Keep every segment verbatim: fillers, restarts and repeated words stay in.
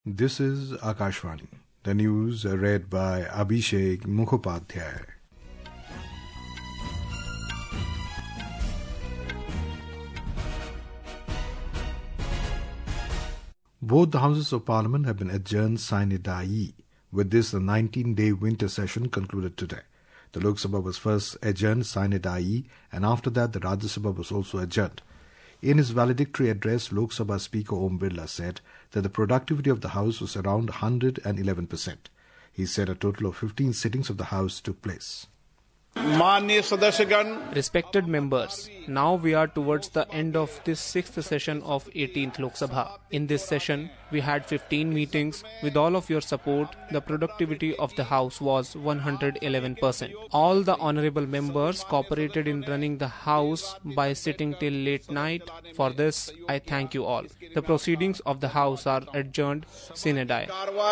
This is Akashvani. The news are read by Abhishek Mukhopadhyay. Both the Houses of Parliament have been adjourned sine die. With this, the nineteen-day winter session concluded today. The Lok Sabha was first adjourned sine die, and after that the Rajya Sabha was also adjourned. In his valedictory address, Lok Sabha Speaker Om Birla said that the productivity of the House was around one hundred eleven percent. He said a total of fifteen sittings of the House took place. Respected members, now we are towards the end of this sixth session of eighteenth Lok Sabha. In this session, we had fifteen meetings. With all of your support, the productivity of the House was one hundred eleven percent. All the honourable members cooperated in running the House by sitting till late night. For this, I thank you all. The proceedings of the House are adjourned sine die.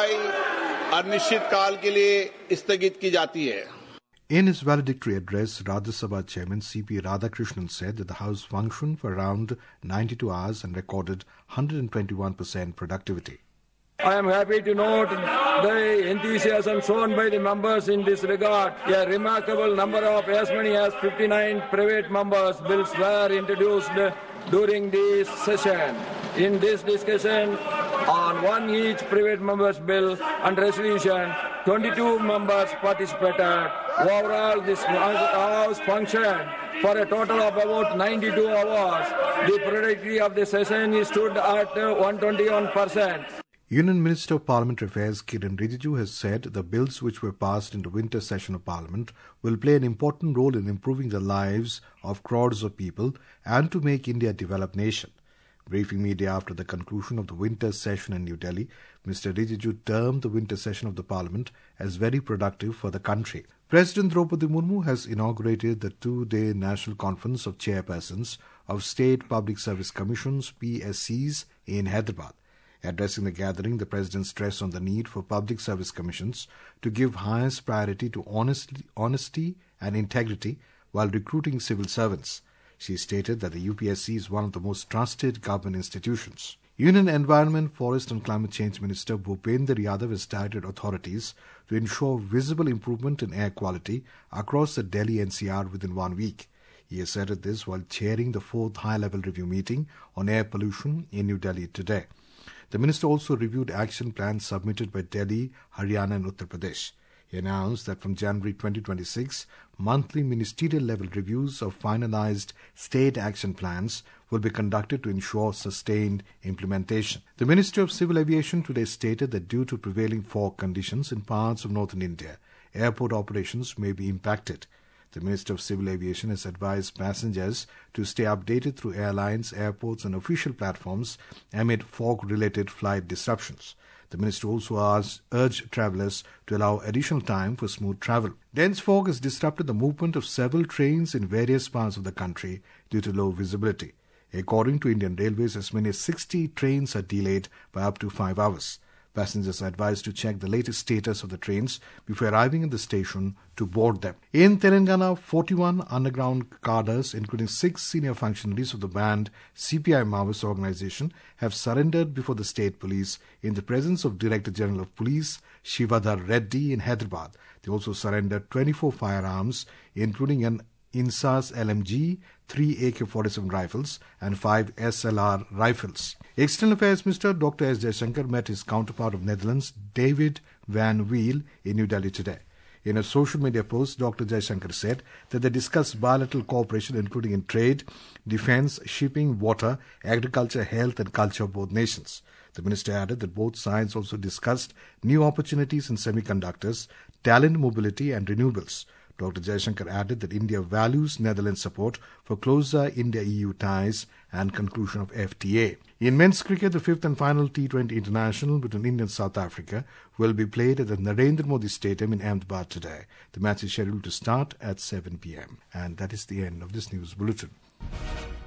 In his valedictory address, Rajya Sabha Chairman C P Radhakrishnan said that the House functioned for around ninety-two hours and recorded one hundred twenty-one percent productivity. I am happy to note the enthusiasm shown by the members in this regard. A remarkable number of as many as fifty-nine private members' bills were introduced during this session. In this discussion on one each private member's bill and resolution, twenty-two members participated. Overall, this House functioned for a total of about ninety-two hours. The productivity of the session stood at one hundred twenty-one percent. Union Minister of Parliamentary Affairs Kiren Rijiju has said the bills which were passed in the winter session of Parliament will play an important role in improving the lives of crores of people and to make India a developed nation. Briefing media after the conclusion of the winter session in New Delhi, Mister Rijiju termed the winter session of the Parliament as very productive for the country. President Draupadi Murmu has inaugurated the two-day National Conference of Chairpersons of State Public Service Commissions, P S Cs, in Hyderabad. Addressing the gathering, the President stressed on the need for public service commissions to give highest priority to honesty, honesty and integrity while recruiting civil servants. She stated that the U P S C is one of the most trusted government institutions. Union Environment, Forest and Climate Change Minister Bhupender Yadav has directed authorities to ensure visible improvement in air quality across the Delhi N C R within one week. He asserted this while chairing the fourth high-level review meeting on air pollution in New Delhi today. The minister also reviewed action plans submitted by Delhi, Haryana and Uttar Pradesh. He announced that from January twenty twenty-six, monthly ministerial-level reviews of finalized state action plans will be conducted to ensure sustained implementation. The Ministry of Civil Aviation today stated that due to prevailing fog conditions in parts of northern India, airport operations may be impacted. The Minister of Civil Aviation has advised passengers to stay updated through airlines, airports and official platforms amid fog-related flight disruptions. The Minister also asked, urged travellers to allow additional time for smooth travel. Dense fog has disrupted the movement of several trains in various parts of the country due to low visibility. According to Indian Railways, as many as sixty trains are delayed by up to five hours. Passengers are advised to check the latest status of the trains before arriving at the station to board them. In Telangana, forty-one underground cadres, including six senior functionaries of the banned C P I Maoist organization, have surrendered before the state police in the presence of Director General of Police Shivadhar Reddy in Hyderabad. They also surrendered twenty-four firearms, including an INSAS L M G, three A K forty-seven rifles and five S L R rifles. External Affairs Minister Doctor S. Jaishankar met his counterpart of Netherlands, David Van Wiel, in New Delhi today. In a social media post, Doctor Jaishankar said that they discussed bilateral cooperation including in trade, defence, shipping, water, agriculture, health and culture of both nations. The minister added that both sides also discussed new opportunities in semiconductors, talent mobility and renewables. Doctor Jaishankar added that India values Netherlands' support for closer India-E U ties and conclusion of F T A. In men's cricket, the fifth and final T twenty International between India and South Africa will be played at the Narendra Modi Stadium in Ahmedabad today. The match is scheduled to start at seven p.m. And that is the end of this news bulletin.